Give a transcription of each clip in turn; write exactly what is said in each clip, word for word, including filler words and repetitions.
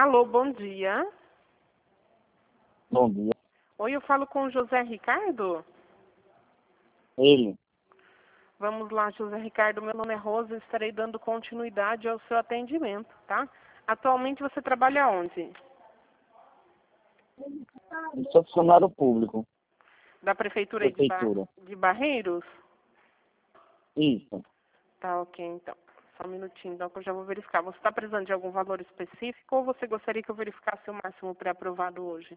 Alô, bom dia. Bom dia. Oi, eu falo com o José Ricardo? Ele. Vamos lá, José Ricardo, meu nome é Rosa, eu estarei dando continuidade ao seu atendimento, tá? Atualmente você trabalha onde? Eu sou funcionário público. Da Prefeitura, Prefeitura. De, ba de Barreiros? Isso. Tá, ok, então. Só um minutinho, então, que eu já vou verificar. Você está precisando de algum valor específico ou você gostaria que eu verificasse o máximo pré-aprovado hoje?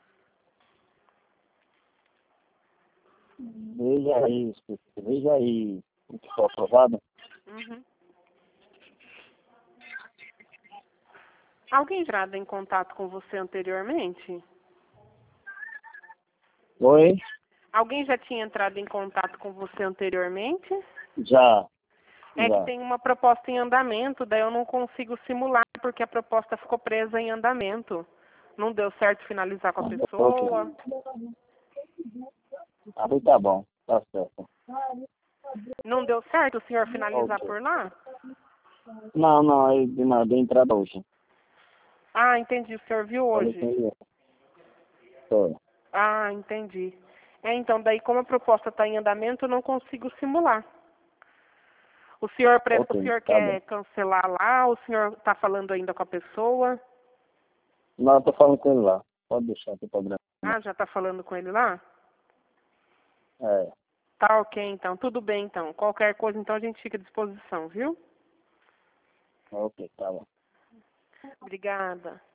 Veja aí, veja aí o que foi aprovado. Uhum. Alguém já entrado em contato com você anteriormente? Oi? Alguém já tinha entrado em contato com você anteriormente? Já. É que Já. tem uma proposta em andamento, daí eu não consigo simular porque a proposta ficou presa em andamento. Não deu certo finalizar com a Ok. pessoa. Aí tá bom. Tá certo. Não deu certo o senhor finalizar Ok. por lá? Não, não, aí de nada, deu entrada hoje. Ah, entendi. O senhor viu Falei com hoje? ele. Foi. Ah, entendi. É, então, daí como a proposta está em andamento, eu não consigo simular. O senhor, pre- o Ok, senhor tá bom. quer cancelar lá? O senhor está falando ainda com a pessoa? Não, eu tô falando com ele lá. Pode deixar, não tem problema. Ah, já está falando com ele lá? É. Tá ok, então. Tudo bem, então. Qualquer coisa, então, a gente fica à disposição, viu? Ok, tá bom. Obrigada.